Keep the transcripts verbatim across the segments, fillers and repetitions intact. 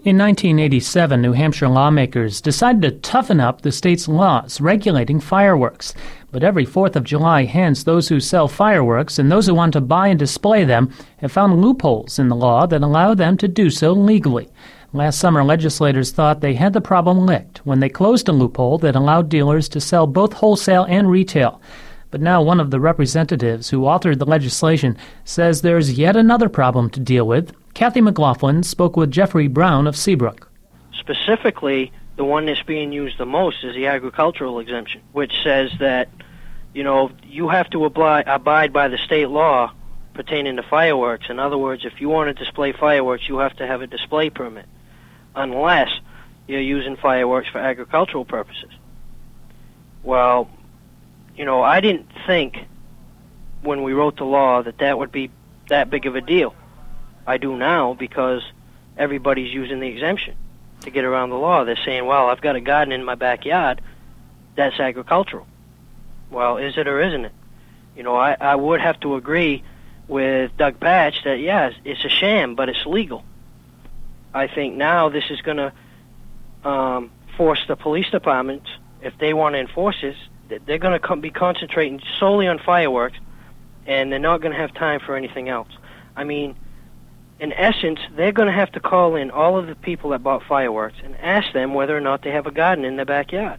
In nineteen eighty-seven, New Hampshire lawmakers decided to toughen up the state's laws regulating fireworks. But every fourth of July hence, those who sell fireworks and those who want to buy and display them have found loopholes in the law that allow them to do so legally. Last summer, legislators thought they had the problem licked when they closed a loophole that allowed dealers to sell both wholesale and retail. But now one of the representatives who authored the legislation says there's yet another problem to deal with. Kathy McLaughlin spoke with Jeffrey Brown of Seabrook. Specifically, the one that's being used the most is the agricultural exemption, which says that, you know, you have to abide, abide by the state law pertaining to fireworks. In other words, if you want to display fireworks, you have to have a display permit, unless you're using fireworks for agricultural purposes. Well, you know, I didn't think when we wrote the law that that would be that big of a deal. I do now because everybody's using the exemption to get around the law. They're saying, well, I've got a garden in my backyard, that's agricultural. Well, is it or isn't it? You know, I, I would have to agree with Doug Patch that, yeah, it's a sham, but it's legal. I think now this is going to um, force the police departments, if they want to enforce this, they're going to be concentrating solely on fireworks, and they're not going to have time for anything else. I mean, in essence, they're going to have to call in all of the people that bought fireworks and ask them whether or not they have a garden in their backyard.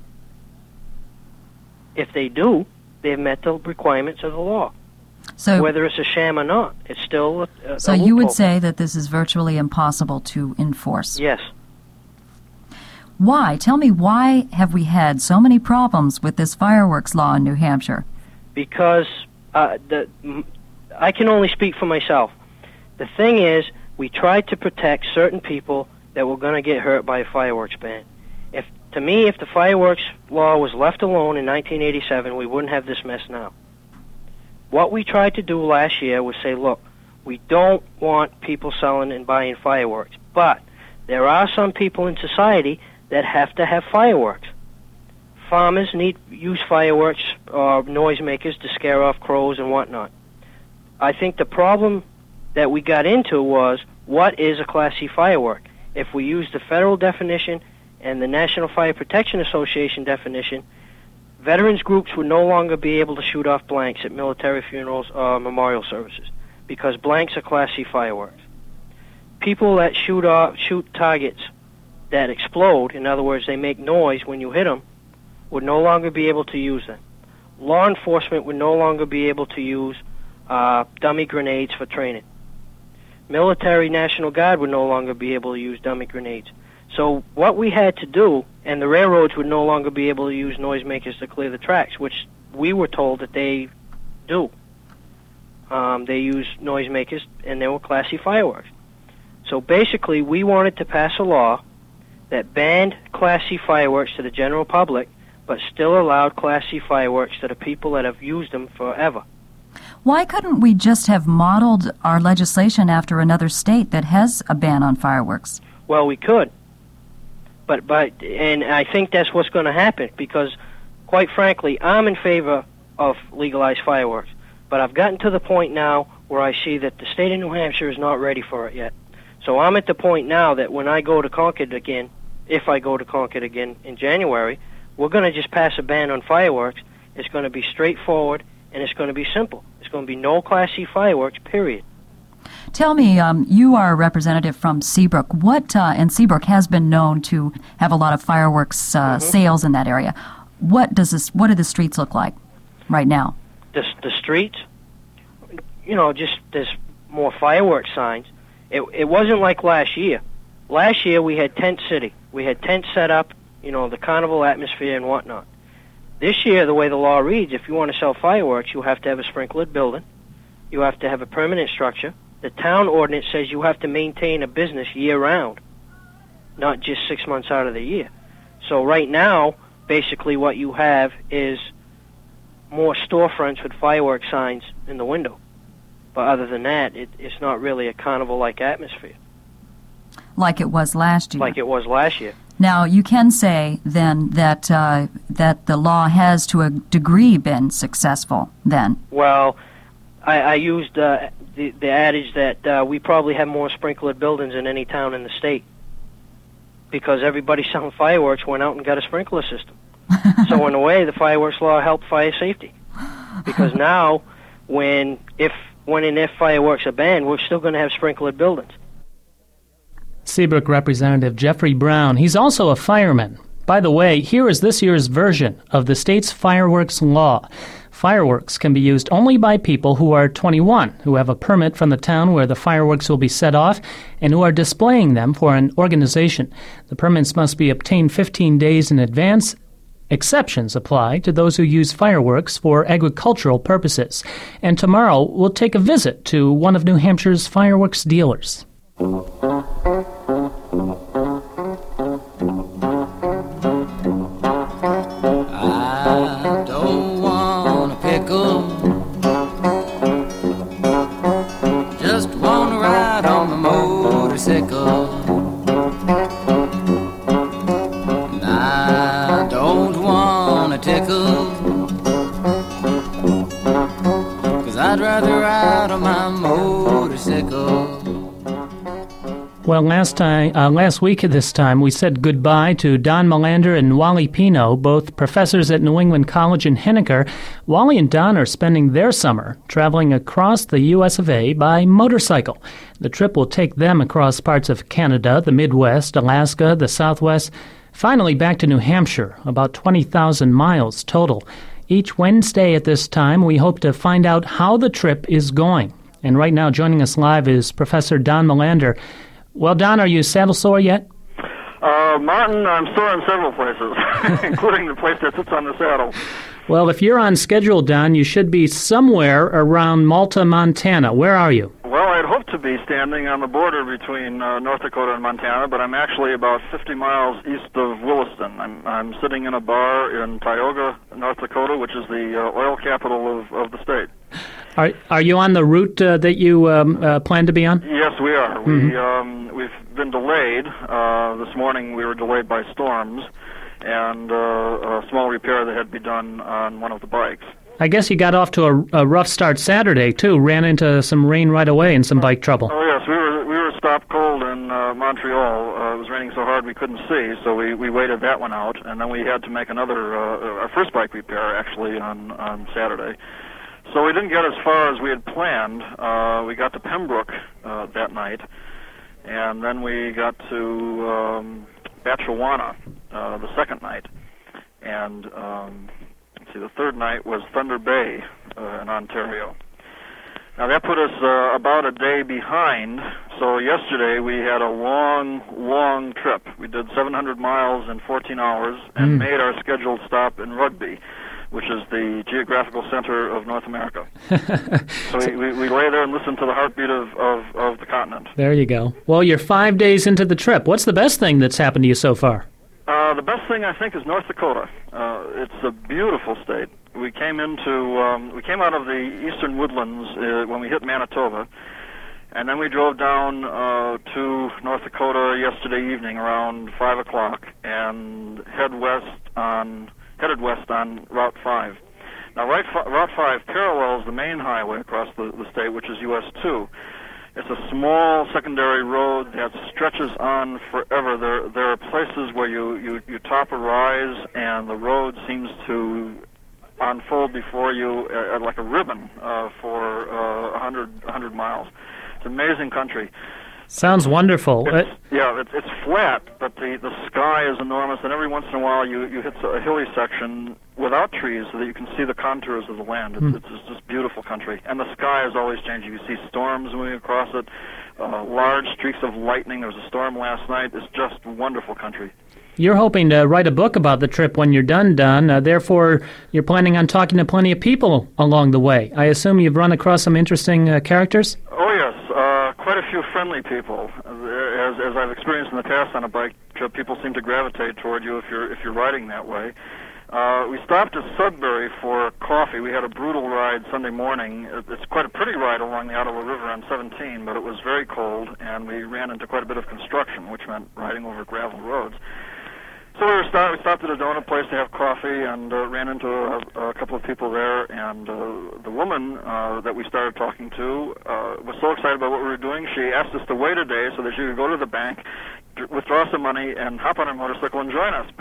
If they do, they've met the requirements of the law. So, whether it's a sham or not, it's still a, a So a you would loophole. say that this is virtually impossible to enforce? Yes. Why? Tell me, why have we had so many problems with this fireworks law in New Hampshire? Because uh, the I can only speak for myself. The thing is, we tried to protect certain people that were going to get hurt by a fireworks ban. If to me, if the fireworks law was left alone in nineteen eighty-seven, we wouldn't have this mess now. What we tried to do last year was say, look, we don't want people selling and buying fireworks, but there are some people in society that have to have fireworks. Farmers need use fireworks or noisemakers to scare off crows and whatnot. I think the problem that we got into was, what is a Class C firework? If we use the federal definition and the National Fire Protection Association definition, veterans groups would no longer be able to shoot off blanks at military funerals or memorial services, because blanks are Class C fireworks. People that shoot off, shoot targets that explode, in other words, they make noise when you hit them, would no longer be able to use them. Law enforcement would no longer be able to use uh, dummy grenades for training. Military National Guard would no longer be able to use dummy grenades. So what we had to do, and the railroads would no longer be able to use noisemakers to clear the tracks, which we were told that they do. Um, they use noisemakers, and they were Class C fireworks. So basically, we wanted to pass a law that banned Class C fireworks to the general public, but still allowed Class C fireworks to the people that have used them forever. Why couldn't we just have modeled our legislation after another state that has a ban on fireworks? Well, we could. But, but, and I think that's what's going to happen, because, quite frankly, I'm in favor of legalized fireworks. But I've gotten to the point now where I see that the state of New Hampshire is not ready for it yet. So I'm at the point now that when I go to Concord again, if I go to Concord again in January, we're going to just pass a ban on fireworks. It's going to be straightforward, and it's going to be simple. It's going to be no Class C fireworks, period. Tell me, um, you are a representative from Seabrook. What, uh, and Seabrook has been known to have a lot of fireworks uh, mm-hmm. sales in that area. What does this? What do the streets look like right now? The, the streets, you know, just there's more fireworks signs. It, it wasn't like last year. Last year we had Tent City. We had tents set up, you know, the carnival atmosphere and whatnot. This year, the way the law reads, if you want to sell fireworks, you have to have a sprinklered building. You have to have a permanent structure. The town ordinance says you have to maintain a business year-round, not just six months out of the year. So right now, basically what you have is more storefronts with fireworks signs in the window. But other than that, it, it's not really a carnival-like atmosphere. Like it was last year. Like it was last year. Now, you can say, then, that uh, that the law has, to a degree, been successful, then. Well, I, I used uh, the, the adage that uh, we probably have more sprinklered buildings than any town in the state. because everybody selling fireworks went out and got a sprinkler system. So in a way, the fireworks law helped fire safety, because now, when if when and if fireworks are banned, we're still going to have sprinklered buildings. Seabrook Representative Jeffrey Brown. He's also a fireman. By the way, here is this year's version of the state's fireworks law. Fireworks can be used only by people who are twenty-one, who have a permit from the town where the fireworks will be set off, and who are displaying them for an organization. The permits must be obtained fifteen days in advance. Exceptions apply to those who use fireworks for agricultural purposes. And tomorrow, we'll take a visit to one of New Hampshire's fireworks dealers. I don't want a pickle, just want to ride on my motorcycle. And I don't want a tickle, 'cause I'd rather ride on my motorcycle. Well, last time, uh, last week at this time, we said goodbye to Don Melander and Wally Pino, both professors at New England College in Henniker. Wally and Don are spending their summer traveling across the U S of A by motorcycle. The trip will take them across parts of Canada, the Midwest, Alaska, the Southwest, finally back to New Hampshire, about twenty thousand miles total. Each Wednesday at this time, we hope to find out how the trip is going. And right now, joining us live is Professor Don Melander. Well, Don, are you saddle sore yet? Uh, Martin, I'm sore in several places, including the place that sits on the saddle. Well, if you're on schedule, Don, you should be somewhere around Malta, Montana. Where are you? Well, I'd hoped to be standing on the border between uh, North Dakota and Montana, but I'm actually about fifty miles east of Williston. I'm, I'm sitting in a bar in Tioga, North Dakota, which is the uh, oil capital of, of the state. Are are you on the route uh, that you um, uh, plan to be on? Yes, we are. Mm-hmm. We um, we've been delayed. Uh, this morning we were delayed by storms and uh, a small repair that had to be done on one of the bikes. I guess you got off to a, a rough start Saturday too. Ran into some rain right away and some bike trouble. Oh yes, we were we were stopped cold in uh, Montreal. Uh, it was raining so hard we couldn't see, so we, we waited that one out, and then we had to make another uh, our first bike repair actually on on Saturday. So we didn't get as far as we had planned. Uh, we got to Pembroke uh, that night, and then we got to um, Batchewana uh, the second night. And um, let's see, the third night was Thunder Bay uh, in Ontario. Now that put us uh, about a day behind. So yesterday we had a long, long trip. We did seven hundred miles in fourteen hours and mm. made our scheduled stop in Rugby, which is the geographical center of North America. So we, we, we lay there and listen to the heartbeat of, of, of the continent. There you go. Well, you're five days into the trip. What's the best thing that's happened to you so far? Uh, the best thing, I think, is North Dakota. Uh, it's a beautiful state. We came into, um, we came out of the eastern woodlands uh, when we hit Manitoba, and then we drove down uh, to North Dakota yesterday evening around five o'clock and head west on... headed west on Route five. Now, right, Route five parallels the main highway across the, the state, which is U S two. It's a small secondary road that stretches on forever. There, there are places where you, you, you top a rise, and the road seems to unfold before you uh, like a ribbon uh, for uh, one hundred, one hundred miles. It's amazing country. Sounds wonderful. It's, yeah, it's, it's flat, but the, the sky is enormous, and every once in a while you, you hit a hilly section without trees so that you can see the contours of the land. It's, mm. it's, it's just beautiful country. And the sky is always changing. You see storms moving across it, uh, large streaks of lightning. There was a storm last night. It's just wonderful country. You're hoping to write a book about the trip when you're done, Don. Uh, therefore, you're planning on talking to plenty of people along the way. I assume you've run across some interesting uh, characters? Oh, yes. Uh, quite a few friendly people. As, as I've experienced in the past on a bike trip, people seem to gravitate toward you if you're if you're riding that way. Uh, we stopped at Sudbury for coffee. We had a brutal ride Sunday morning. It's quite a pretty ride along the Ottawa River on seventeen, but it was very cold, and we ran into quite a bit of construction, which meant riding over gravel roads. So we were start, we stopped at a donut place to have coffee and uh, ran into a, a couple of people there. And uh, the woman uh, that we started talking to uh, was so excited about what we were doing, she asked us to wait a day so that she could go to the bank, withdraw some money and hop on our motorcycle and join us.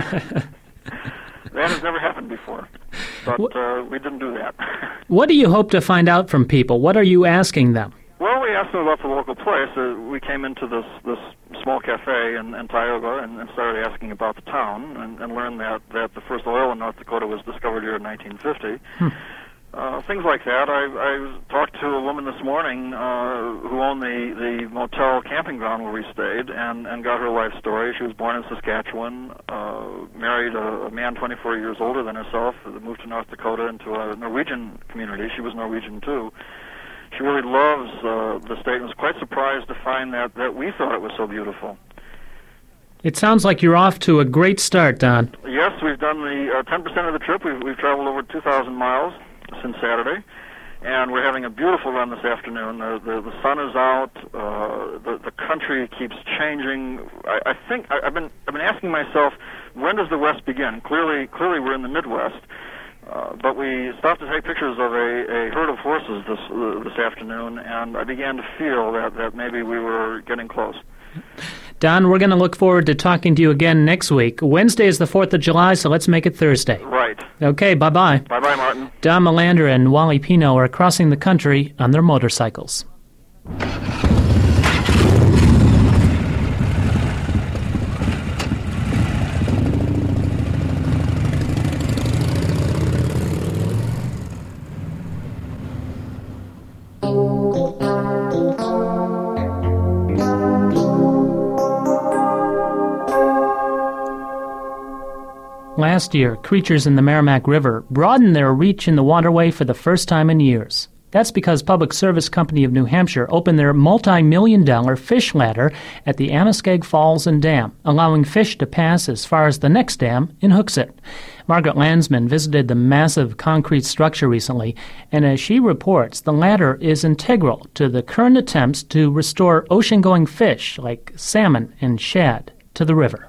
That has never happened before, but uh, we didn't do that. What do you hope to find out from people? What are you asking them? Well, we asked them about the local place. Uh, we came into this this small cafe in, in Tioga and, and started asking about the town, and, and learned that, that the first oil in North Dakota was discovered here in nineteen fifty. Hmm. Uh, things like that. I, I talked to a woman this morning uh, who owned the, the motel camping ground where we stayed, and, and got her life story. She was born in Saskatchewan, uh, married a, a man twenty-four years older than herself, moved to North Dakota into a Norwegian community. She was Norwegian, too. She really loves uh, the state and was quite surprised to find that, that we thought it was so beautiful. It sounds like you're off to a great start, Don. Yes, we've done the uh, ten percent of the trip. We've, we've traveled over two thousand miles since Saturday, and we're having a beautiful run this afternoon. The the, the sun is out. Uh, the the country keeps changing. I, I think I, I've been I've been asking myself, when does the West begin? Clearly, clearly we're in the Midwest. Uh, but we stopped to take pictures of a, a herd of horses this uh, this afternoon, and I began to feel that, that maybe we were getting close. Don, we're going to look forward to talking to you again next week. Wednesday is the fourth of July, so let's make it Thursday. Right. Okay, bye-bye. Bye-bye, Martin. Don Melander and Wally Pino are crossing the country on their motorcycles. Last year, creatures in the Merrimack River broadened their reach in the waterway for the first time in years. That's because Public Service Company of New Hampshire opened their multi-million dollar fish ladder at the Amoskeag Falls and Dam, allowing fish to pass as far as the next dam in Hooksett. Margaret Landsman visited the massive concrete structure recently, and as she reports, the ladder is integral to the current attempts to restore ocean-going fish like salmon and shad to the river.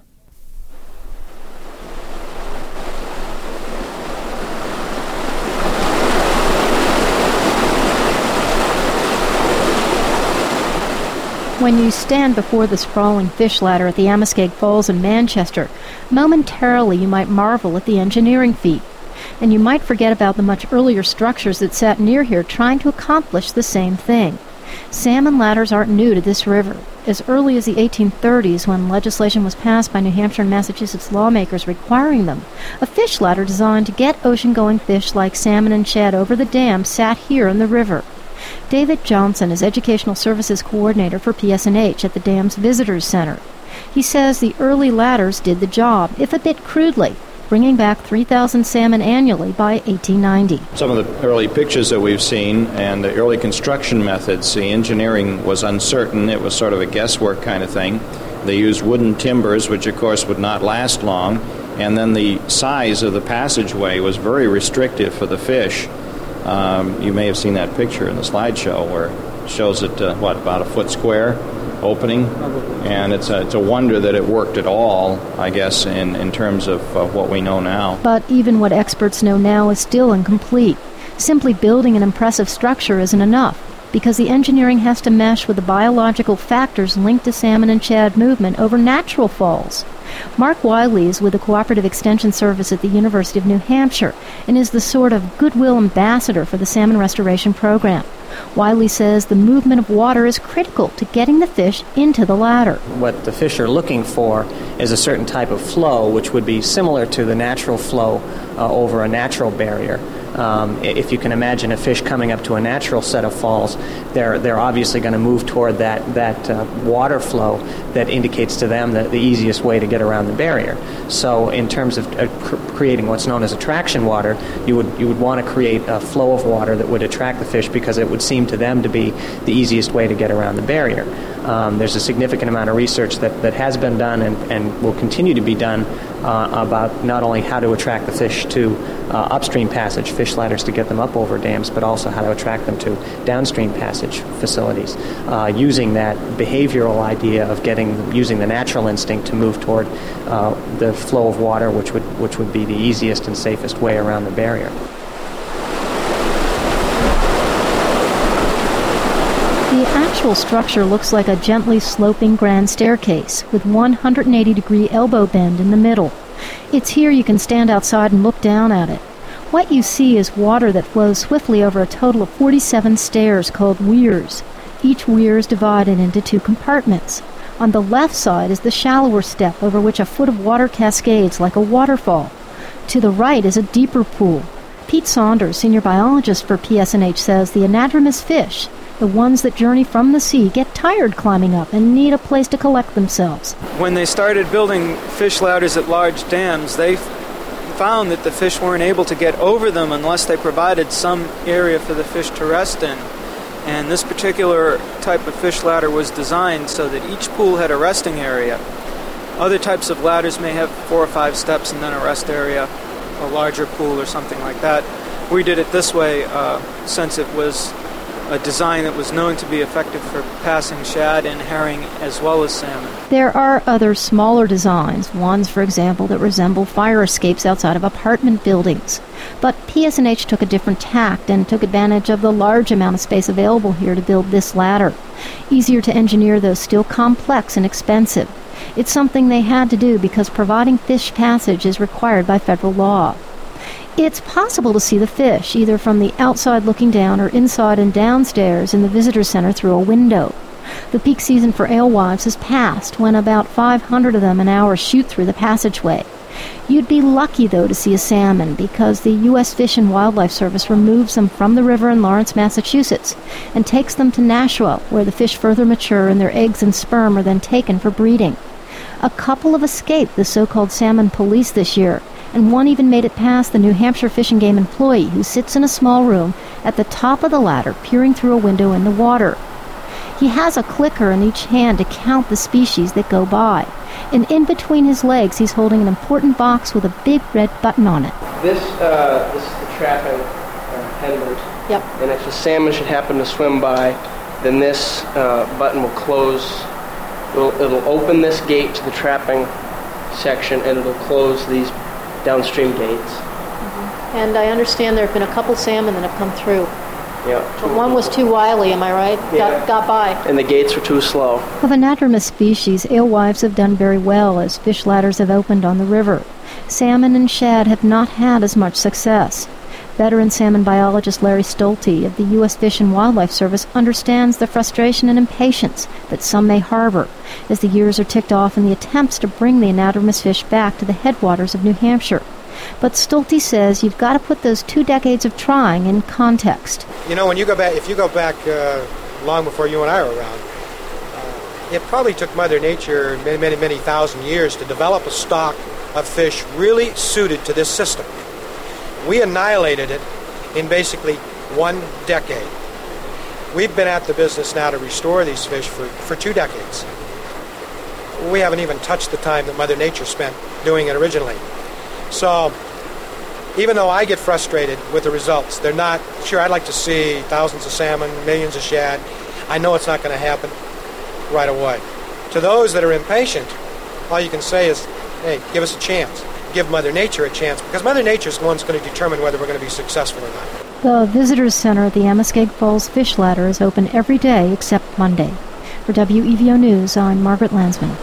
When you stand before the sprawling fish ladder at the Amoskeag Falls in Manchester, momentarily you might marvel at the engineering feat, and you might forget about the much earlier structures that sat near here trying to accomplish the same thing. Salmon ladders aren't new to this river. As early as the eighteen thirties, when legislation was passed by New Hampshire and Massachusetts lawmakers requiring them, a fish ladder designed to get ocean-going fish like salmon and shad over the dam sat here in the river. David Johnson is Educational Services Coordinator for P S N H at the dam's Visitors Center. He says the early ladders did the job, if a bit crudely, bringing back three thousand salmon annually by eighteen ninety. Some of the early pictures that we've seen and the early construction methods, the engineering was uncertain. It was sort of a guesswork kind of thing. They used wooden timbers, which of course would not last long, and then the size of the passageway was very restrictive for the fish. Um, you may have seen that picture in the slideshow where it shows it, uh, what, about a foot square opening? And it's a, it's a wonder that it worked at all, I guess, in, in terms of uh, what we know now. But even what experts know now is still incomplete. Simply building an impressive structure isn't enough, because the engineering has to mesh with the biological factors linked to salmon and shad movement over natural falls. Mark Wiley is with the Cooperative Extension Service at the University of New Hampshire and is the sort of goodwill ambassador for the Salmon Restoration Program. Wiley says the movement of water is critical to getting the fish into the ladder. What the fish are looking for is a certain type of flow, which would be similar to the natural flow uh, over a natural barrier. Um, if you can imagine a fish coming up to a natural set of falls, they're they're obviously going to move toward that that uh, water flow that indicates to them the, the easiest way to get around the barrier. So, in terms of uh, cr- creating what's known as attraction water, you would you would want to create a flow of water that would attract the fish because it would seem to them to be the easiest way to get around the barrier. Um, there's a significant amount of research that, that has been done and, and will continue to be done uh, about not only how to attract the fish to uh, upstream passage, fish ladders to get them up over dams, but also how to attract them to downstream passage facilities, uh, using that behavioral idea of getting using the natural instinct to move toward uh, the flow of water, which would which would be the easiest and safest way around the barrier. The actual structure looks like a gently sloping grand staircase with one hundred eighty degree elbow bend in the middle. It's here you can stand outside and look down at it. What you see is water that flows swiftly over a total of forty-seven stairs called weirs. Each weir is divided into two compartments. On the left side is the shallower step over which a foot of water cascades like a waterfall. To the right is a deeper pool. Pete Saunders, senior biologist for P S N H, says the anadromous fish, the ones that journey from the sea, get tired climbing up and need a place to collect themselves. When they started building fish ladders at large dams, they found that the fish weren't able to get over them unless they provided some area for the fish to rest in. And this particular type of fish ladder was designed so that each pool had a resting area. Other types of ladders may have four or five steps and then a rest area, a larger pool or something like that. We did it this way uh, since it was a design that was known to be effective for passing shad and herring as well as salmon. There are other smaller designs, ones, for example, that resemble fire escapes outside of apartment buildings. But P S N H took a different tact and took advantage of the large amount of space available here to build this ladder. Easier to engineer, though still complex and expensive. It's something they had to do because providing fish passage is required by federal law. It's possible to see the fish, either from the outside looking down or inside and downstairs in the visitor center through a window. The peak season for alewives has passed, when about five hundred of them an hour shoot through the passageway. You'd be lucky, though, to see a salmon, because the U S Fish and Wildlife Service removes them from the river in Lawrence, Massachusetts, and takes them to Nashua, where the fish further mature and their eggs and sperm are then taken for breeding. A couple have escaped the so-called salmon police this year, and one even made it past the New Hampshire Fish and Game employee who sits in a small room at the top of the ladder peering through a window in the water. He has a clicker in each hand to count the species that go by, and in between his legs he's holding an important box with a big red button on it. This, uh, this is the trapping uh, headland. Yep. And if a salmon should happen to swim by, then this uh, button will close. It'll, it'll open this gate to the trapping section, and it'll close these downstream gates. Mm-hmm. And I understand there have been a couple salmon that have come through. Yeah. But one was too wily, am I right? Yeah. Got, got by. And the gates were too slow. Of anadromous species, alewives have done very well as fish ladders have opened on the river. Salmon and shad have not had as much success. Veteran salmon biologist Larry Stolte of the U S Fish and Wildlife Service understands the frustration and impatience that some may harbor as the years are ticked off in the attempts to bring the anadromous fish back to the headwaters of New Hampshire. But Stolte says you've got to put those two decades of trying in context. You know, when you go back, if you go back uh, long before you and I were around, uh, it probably took Mother Nature many, many, many thousand years to develop a stock of fish really suited to this system. We annihilated it in basically one decade. We've been at the business now to restore these fish for, for two decades. We haven't even touched the time that Mother Nature spent doing it originally. So, even though I get frustrated with the results, they're not, sure, I'd like to see thousands of salmon, millions of shad. I know it's not going to happen right away. To those that are impatient, all you can say is, hey, give us a chance. Give Mother Nature a chance, because Mother Nature is the one that's going to determine whether we're going to be successful or not. The Visitors Center at the Amoskeag Falls Fish Ladder is open every day except Monday. For W E V O News, I'm Margaret Landsman.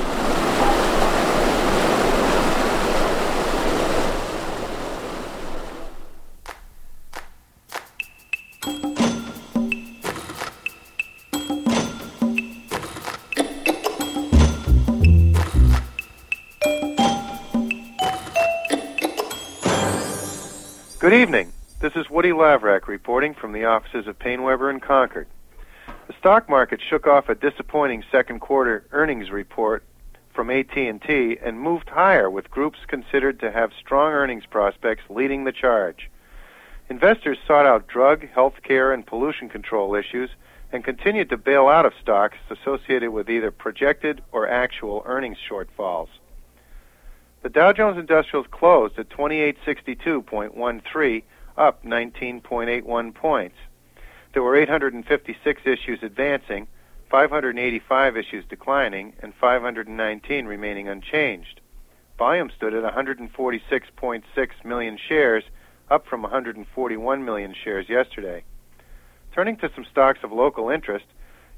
Good evening. This is Woody Lavrak reporting from the offices of PaineWebber in Concord. The stock market shook off a disappointing second quarter earnings report from A T and T and moved higher, with groups considered to have strong earnings prospects leading the charge. Investors sought out drug, health care, and pollution control issues and continued to bail out of stocks associated with either projected or actual earnings shortfalls. The Dow Jones Industrials closed at twenty-eight sixty-two point one three, up nineteen point eight one points. There were eight hundred fifty-six issues advancing, five hundred eighty-five issues declining, and five hundred nineteen remaining unchanged. Volume stood at one hundred forty-six point six million shares, up from one hundred forty-one million shares yesterday. Turning to some stocks of local interest,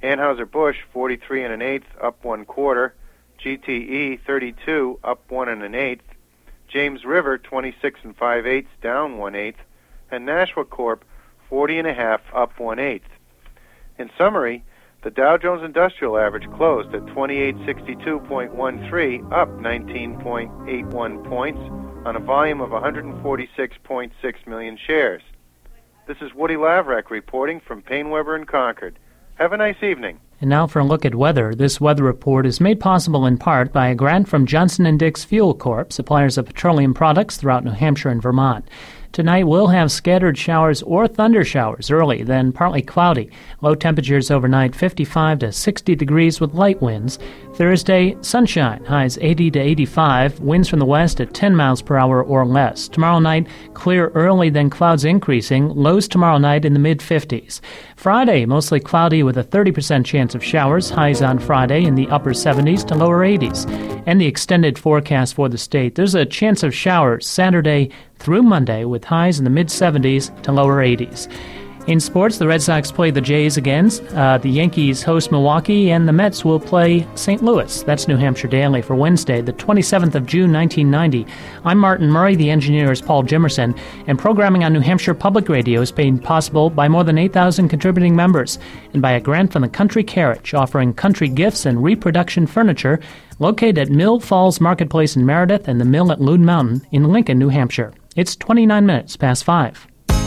Anheuser-Busch, forty-three and an eighth, up one quarter. G T E, thirty-two, up one and an eighth. James River, twenty-six and five eighths, down one eighth. And Nashua Corp, forty and a half, up one eighth. In summary, the Dow Jones Industrial Average closed at twenty-eight sixty-two point one three, up nineteen point eight one points on a volume of one hundred forty-six point six million shares. This is Woody Laverack reporting from Paine-Webber in Concord. Have a nice evening. And now for a look at weather. This weather report is made possible in part by a grant from Johnson and Dix Fuel Corp, suppliers of petroleum products throughout New Hampshire and Vermont. Tonight we'll have scattered showers or thunder showers early, then partly cloudy. Low temperatures overnight fifty-five to sixty degrees with light winds. Thursday, sunshine, highs eighty to eighty-five, winds from the west at ten miles per hour or less. Tomorrow night, clear early, then clouds increasing, lows tomorrow night in the mid-fifties. Friday, mostly cloudy with a thirty percent chance of showers, highs on Friday in the upper seventies to lower eighties. And the extended forecast for the state, there's a chance of showers Saturday through Monday with highs in the mid-seventies to lower eighties. In sports, the Red Sox play the Jays again. Uh, the Yankees host Milwaukee, and the Mets will play Saint Louis. That's New Hampshire Daily for Wednesday, the twenty-seventh of June, nineteen ninety. I'm Martin Murray. The engineer is Paul Jimerson, and programming on New Hampshire Public Radio is made possible by more than eight thousand contributing members and by a grant from the Country Carriage, offering country gifts and reproduction furniture, located at Mill Falls Marketplace in Meredith and the Mill at Loon Mountain in Lincoln, New Hampshire. It's twenty-nine minutes past five.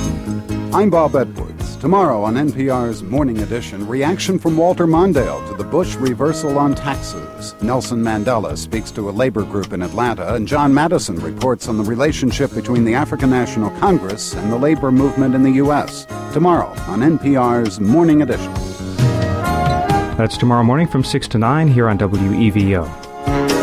I'm Bob Edwards. Tomorrow on N P R's Morning Edition, reaction from Walter Mondale to the Bush reversal on taxes. Nelson Mandela speaks to a labor group in Atlanta, and John Madison reports on the relationship between the African National Congress and the labor movement in the U S. Tomorrow on N P R's Morning Edition. That's tomorrow morning from six to nine here on W E V O.